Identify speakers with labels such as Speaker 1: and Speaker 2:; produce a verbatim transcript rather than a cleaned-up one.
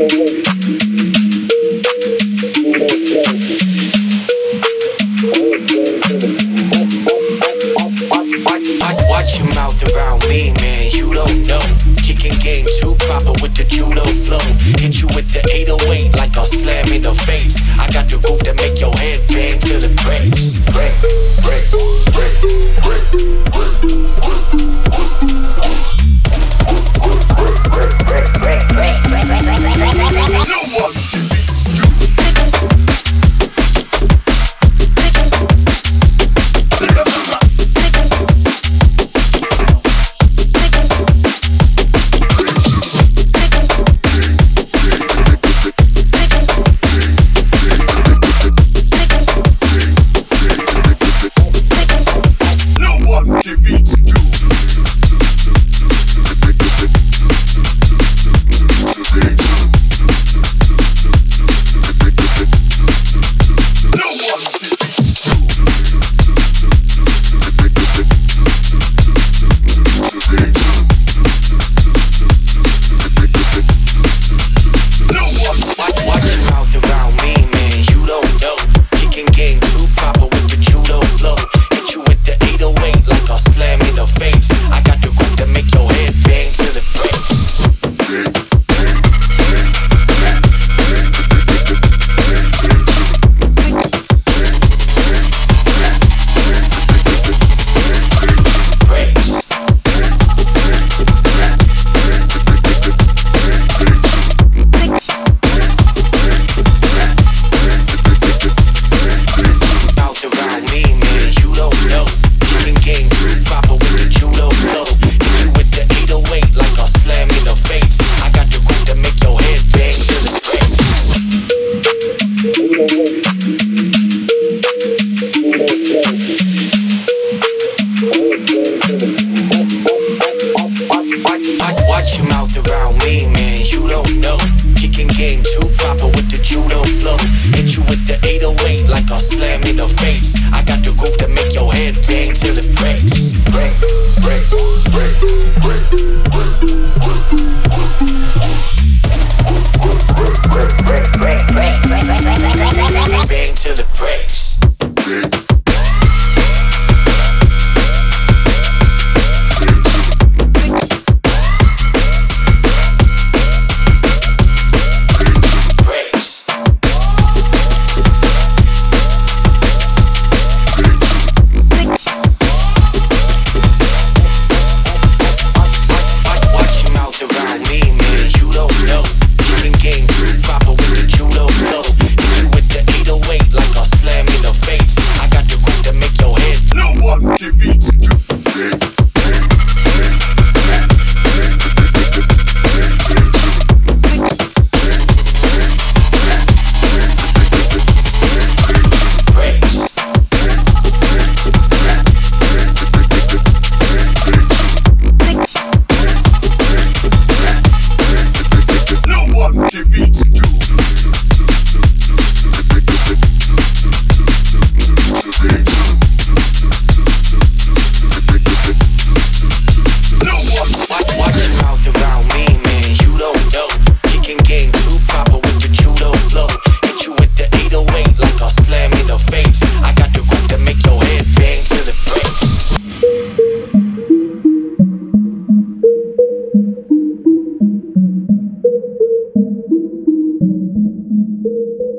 Speaker 1: Watch your mouth around me, man, you don't know. Kicking game too proper with the judo flow. Hit you with the eight oh eight like a slam in the face. I got the groove that make your head bang till it breaks. Break, break, break, break, break, break. No one defeats you. Watch your mouth around me, man, you don't know. Kicking game too proper with the judo flow. Hit you with the eight oh eight like a slam in the face. I got the groove that make your head bang till it breaks. Break, break, break, break, break, break. Bang till it breaks.
Speaker 2: Thank you.